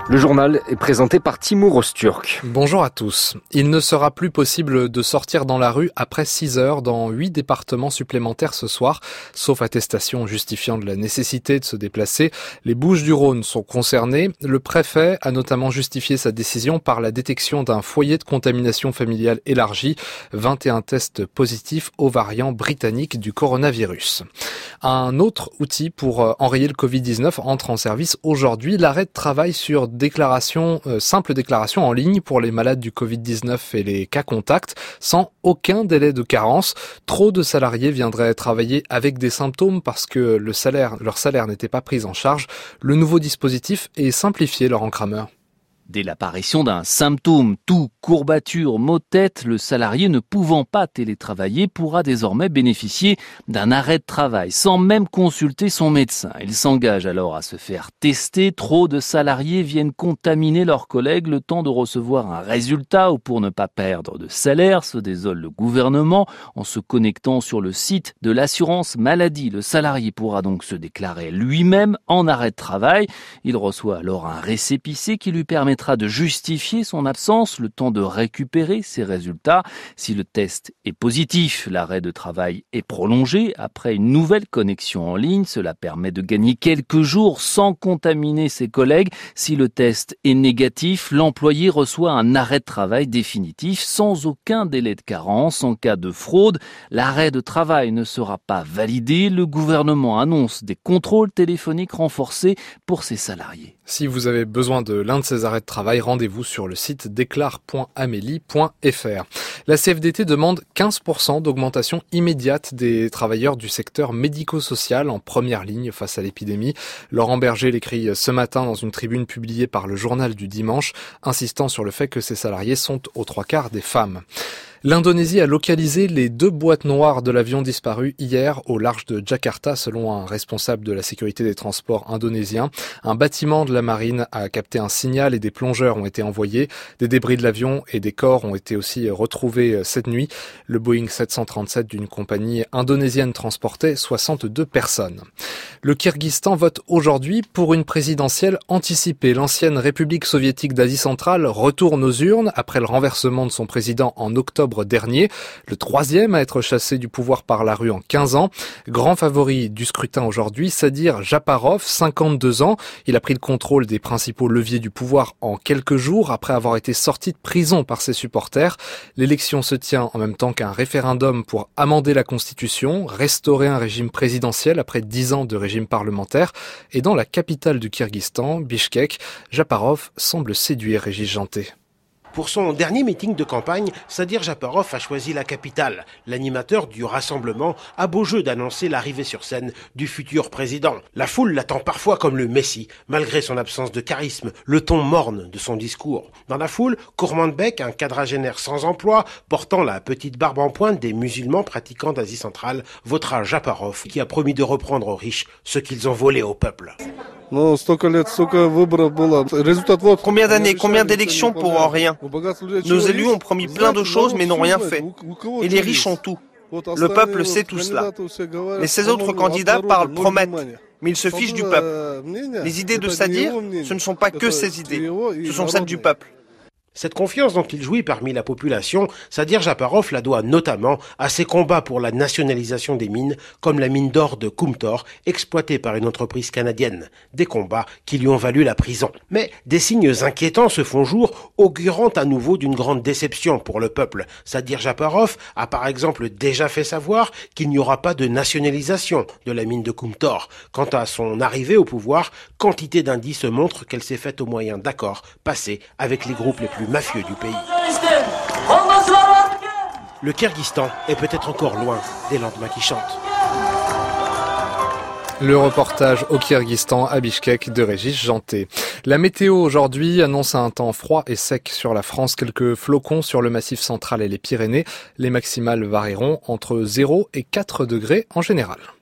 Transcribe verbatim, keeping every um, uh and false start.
Le journal est présenté par Timur Öztürk. Bonjour à tous. Il ne sera plus possible de sortir dans la rue après six heures dans huit départements supplémentaires ce soir, sauf attestation justifiant de la nécessité de se déplacer. Les Bouches-du-Rhône sont concernées. Le préfet a notamment justifié sa décision par la détection d'un foyer de contamination familiale élargi, vingt et un tests positifs au variant britannique du coronavirus. Un autre outil pour enrayer le covid dix-neuf entre en service aujourd'hui, l'arrêt de travail sur déclaration, euh, simple déclaration en ligne pour les malades du covid dix-neuf et les cas contacts, sans aucun délai de carence. Trop de salariés viendraient travailler avec des symptômes parce que le salaire, leur salaire n'était pas pris en charge. Le nouveau dispositif est simplifié, Laurent Kramer. Dès l'apparition d'un symptôme, toux, courbature, maux de tête, le salarié ne pouvant pas télétravailler pourra désormais bénéficier d'un arrêt de travail sans même consulter son médecin. Il s'engage alors à se faire tester. Trop de salariés viennent contaminer leurs collègues le temps de recevoir un résultat ou pour ne pas perdre de salaire, se désole le gouvernement. En se connectant sur le site de l'assurance maladie, le salarié pourra donc se déclarer lui-même en arrêt de travail. Il reçoit alors un récépissé qui lui permet de justifier son absence, le temps de récupérer ses résultats. Si le test est positif, l'arrêt de travail est prolongé après une nouvelle connexion en ligne. Cela permet de gagner quelques jours sans contaminer ses collègues. Si le test est négatif, l'employé reçoit un arrêt de travail définitif sans aucun délai de carence. En cas de fraude, l'arrêt de travail ne sera pas validé. Le gouvernement annonce des contrôles téléphoniques renforcés pour ses salariés. Si vous avez besoin de l'un de ces arrêts de travail, rendez-vous sur le site déclare point amélie point f r. La C F D T demande quinze pour cent d'augmentation immédiate des travailleurs du secteur médico-social en première ligne face à l'épidémie. Laurent Berger l'écrit ce matin dans une tribune publiée par le journal du dimanche, insistant sur le fait que ces salariés sont aux trois quarts des femmes. L'Indonésie a localisé les deux boîtes noires de l'avion disparu hier au large de Jakarta, selon un responsable de la sécurité des transports indonésien. Un bâtiment de la marine a capté un signal et des plongeurs ont été envoyés. Des débris de l'avion et des corps ont été aussi retrouvés cette nuit. Le Boeing sept cent trente-sept d'une compagnie indonésienne transportait soixante-deux personnes. Le Kyrgyzstan vote aujourd'hui pour une présidentielle anticipée. L'ancienne République soviétique d'Asie centrale retourne aux urnes après le renversement de son président en octobre dernier, le troisième à être chassé du pouvoir par la rue en quinze ans. Grand favori du scrutin aujourd'hui, Sadir Japarov, cinquante-deux ans. Il a pris le contrôle des principaux leviers du pouvoir en quelques jours après avoir été sorti de prison par ses supporters. L'élection se tient en même temps qu'un référendum pour amender la Constitution, restaurer un régime présidentiel après dix ans de régime parlementaire. Et dans la capitale du Kyrgyzstan, Bishkek, Japarov semble séduire Régis Janté. Pour son dernier meeting de campagne, Sadir Japarov a choisi la capitale. L'animateur du rassemblement a beau jeu d'annoncer l'arrivée sur scène du futur président. La foule l'attend parfois comme le Messie, malgré son absence de charisme, le ton morne de son discours. Dans la foule, Kurmanbek, un quadragénaire sans emploi, portant la petite barbe en pointe des musulmans pratiquants d'Asie centrale, votera Japarov, qui a promis de reprendre aux riches ce qu'ils ont volé au peuple. Combien d'années, combien d'élections pour rien? Nos élus ont promis plein de choses mais n'ont rien fait. Et les riches ont tout. Le peuple sait tout cela. Et ces autres candidats parlent, promettent, mais ils se fichent du peuple. Les idées de Sadir, ce ne sont pas que ses idées, ce sont celles du peuple. Cette confiance dont il jouit parmi la population, Sadir Japarov la doit notamment à ses combats pour la nationalisation des mines, comme la mine d'or de Kumtor, exploitée par une entreprise canadienne. Des combats qui lui ont valu la prison. Mais des signes inquiétants se font jour, augurant à nouveau d'une grande déception pour le peuple. Sadir Japarov a par exemple déjà fait savoir qu'il n'y aura pas de nationalisation de la mine de Kumtor. Quant à son arrivée au pouvoir, quantité d'indices montrent qu'elle s'est faite au moyen d'accords passés avec les groupes les plus mafieux du pays. Le Kyrgyzstan est peut-être encore loin des lendemains qui chantent. Le reportage au Kyrgyzstan à Bishkek de Régis Janté. La météo aujourd'hui annonce un temps froid et sec sur la France, quelques flocons sur le Massif central et les Pyrénées. Les maximales varieront entre zéro et quatre degrés en général.